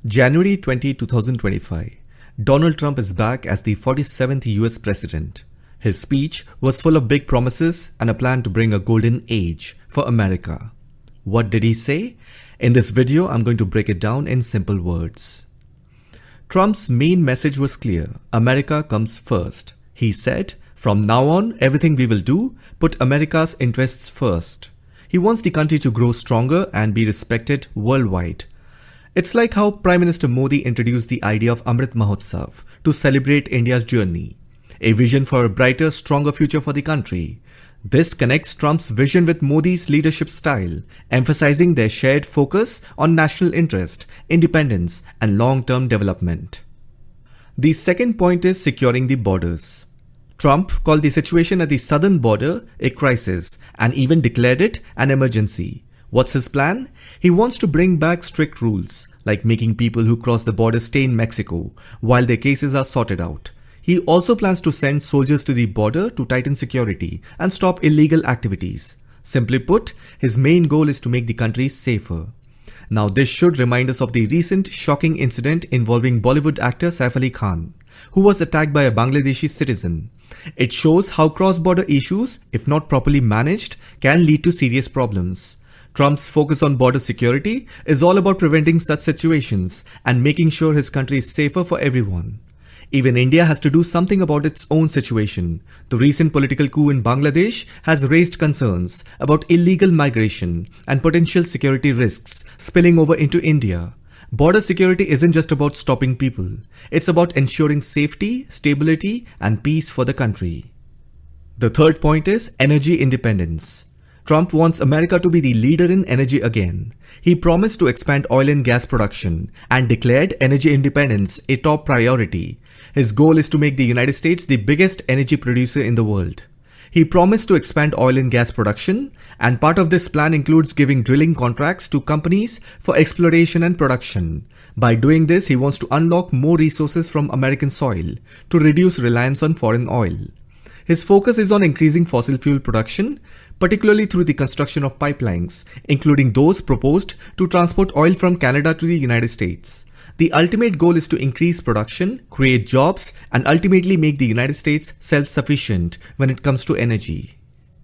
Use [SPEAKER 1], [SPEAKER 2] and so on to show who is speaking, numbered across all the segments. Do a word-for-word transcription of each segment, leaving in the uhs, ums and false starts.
[SPEAKER 1] January twentieth, twenty twenty-five. Donald Trump is back as the forty-seventh U S president. His speech was full of big promises and a plan to bring a golden age for America. What did he say? In this video, I'm going to break it down in simple words. Trump's main message was clear. America comes first. He said, from now on, everything we will do, put America's interests first. He wants the country to grow stronger and be respected worldwide. It's like how Prime Minister Modi introduced the idea of Amrit Mahotsav to celebrate India's journey, a vision for a brighter, stronger future for the country. This connects Trump's vision with Modi's leadership style, emphasizing their shared focus on national interest, independence, and long-term development. The second point is securing the borders. Trump called the situation at the southern border a crisis and even declared it an emergency. What's his plan? He wants to bring back strict rules, like making people who cross the border stay in Mexico while their cases are sorted out. He also plans to send soldiers to the border to tighten security and stop illegal activities. Simply put, his main goal is to make the country safer. Now this should remind us of the recent shocking incident involving Bollywood actor Saif Ali Khan, who was attacked by a Bangladeshi citizen. It shows how cross-border issues, if not properly managed, can lead to serious problems. Trump's focus on border security is all about preventing such situations and making sure his country is safer for everyone. Even India has to do something about its own situation. The recent political coup in Bangladesh has raised concerns about illegal migration and potential security risks spilling over into India. Border security isn't just about stopping people. It's about ensuring safety, stability, and peace for the country. The third point is energy independence. Trump wants America to be the leader in energy again. He promised to expand oil and gas production and declared energy independence a top priority. His goal is to make the United States the biggest energy producer in the world. He promised to expand oil and gas production, and part of this plan includes giving drilling contracts to companies for exploration and production. By doing this, he wants to unlock more resources from American soil to reduce reliance on foreign oil. His focus is on increasing fossil fuel production, particularly through the construction of pipelines, including those proposed to transport oil from Canada to the United States. The ultimate goal is to increase production, create jobs, and ultimately make the United States self-sufficient when it comes to energy.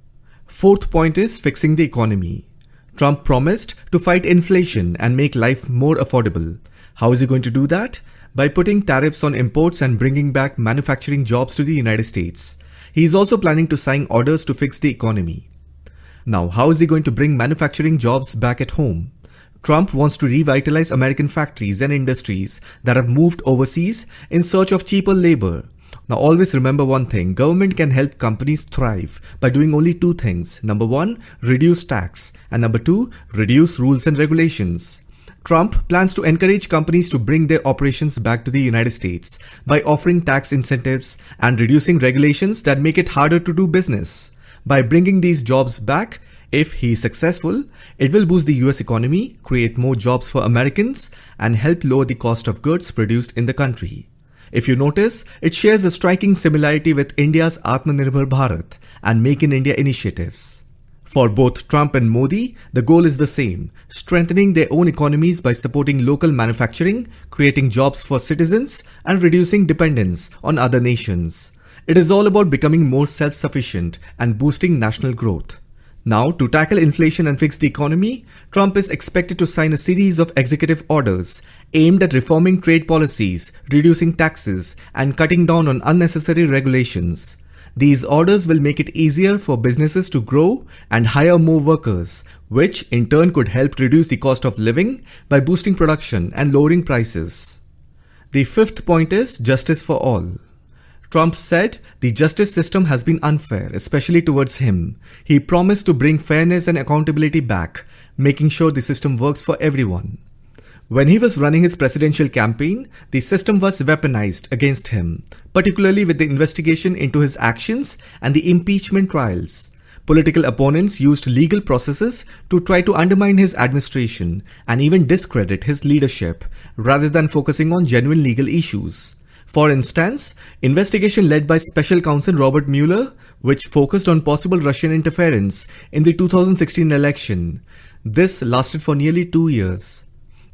[SPEAKER 1] Fourth point is fixing the economy. Trump promised to fight inflation and make life more affordable. How is he going to do that? By putting tariffs on imports and bringing back manufacturing jobs to the United States. He is also planning to sign orders to fix the economy. Now, how is he going to bring manufacturing jobs back at home? Trump wants to revitalize American factories and industries that have moved overseas in search of cheaper labor. Now, always remember one thing, government can help companies thrive by doing only two things. Number one, reduce tax, and number two, reduce rules and regulations. Trump plans to encourage companies to bring their operations back to the United States by offering tax incentives and reducing regulations that make it harder to do business. By bringing these jobs back, if he is successful, it will boost the U S economy, create more jobs for Americans, and help lower the cost of goods produced in the country. If you notice, it shares a striking similarity with India's Atmanirbhar Bharat and Make in India initiatives. For both Trump and Modi, the goal is the same, strengthening their own economies by supporting local manufacturing, creating jobs for citizens, and reducing dependence on other nations. It is all about becoming more self-sufficient and boosting national growth. Now, to tackle inflation and fix the economy, Trump is expected to sign a series of executive orders aimed at reforming trade policies, reducing taxes, and cutting down on unnecessary regulations. These orders will make it easier for businesses to grow and hire more workers, which in turn could help reduce the cost of living by boosting production and lowering prices. The fifth point is justice for all. Trump said the justice system has been unfair, especially towards him. He promised to bring fairness and accountability back, making sure the system works for everyone. When he was running his presidential campaign, the system was weaponized against him, particularly with the investigation into his actions and the impeachment trials. Political opponents used legal processes to try to undermine his administration and even discredit his leadership, rather than focusing on genuine legal issues. For instance, investigation led by Special Counsel Robert Mueller, which focused on possible Russian interference in the two thousand sixteen election. This lasted for nearly two years.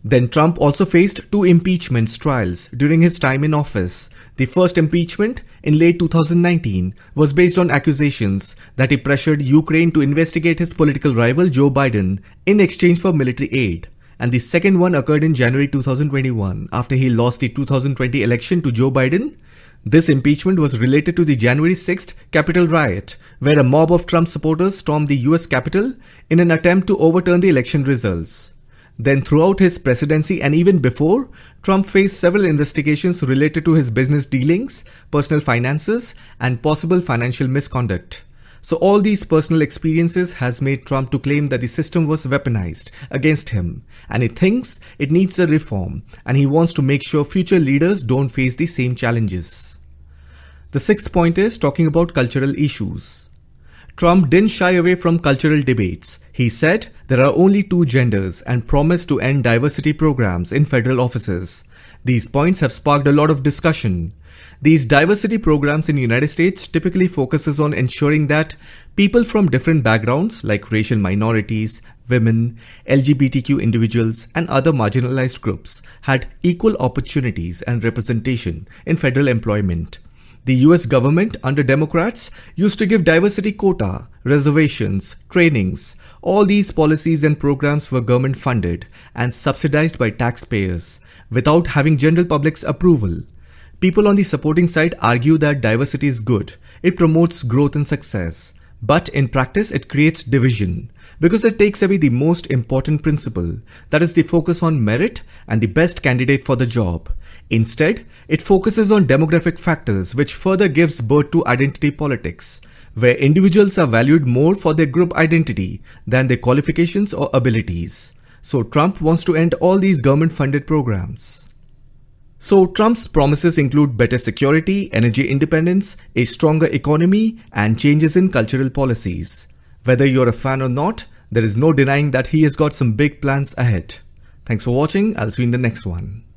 [SPEAKER 1] Then Trump also faced two impeachment trials during his time in office. The first impeachment in late two thousand nineteen was based on accusations that he pressured Ukraine to investigate his political rival Joe Biden in exchange for military aid. And the second one occurred in January two thousand twenty-one after he lost the two thousand twenty election to Joe Biden. This impeachment was related to the January sixth Capitol riot, where a mob of Trump supporters stormed the U S Capitol in an attempt to overturn the election results. Then throughout his presidency and even before, Trump faced several investigations related to his business dealings, personal finances, and possible financial misconduct. So all these personal experiences has made Trump to claim that the system was weaponized against him, and he thinks it needs a reform, and he wants to make sure future leaders don't face the same challenges. The sixth point is talking about cultural issues. Trump didn't shy away from cultural debates. He said there are only two genders and promised to end diversity programs in federal offices. These points have sparked a lot of discussion. These diversity programs in the United States typically focuses on ensuring that people from different backgrounds like racial minorities, women, L G B T Q individuals and other marginalized groups had equal opportunities and representation in federal employment. The U S government under Democrats used to give diversity quota, reservations, trainings. All these policies and programs were government funded and subsidized by taxpayers without having general public's approval. People on the supporting side argue that diversity is good. It promotes growth and success. But in practice, it creates division because it takes away the most important principle, that is the focus on merit and the best candidate for the job. Instead, it focuses on demographic factors, which further gives birth to identity politics, where individuals are valued more for their group identity than their qualifications or abilities. So Trump wants to end all these government-funded programs. So Trump's promises include better security, energy independence, a stronger economy, and changes in cultural policies. Whether you're a fan or not, there is no denying that he has got some big plans ahead. Thanks for watching. I'll see you in the next one.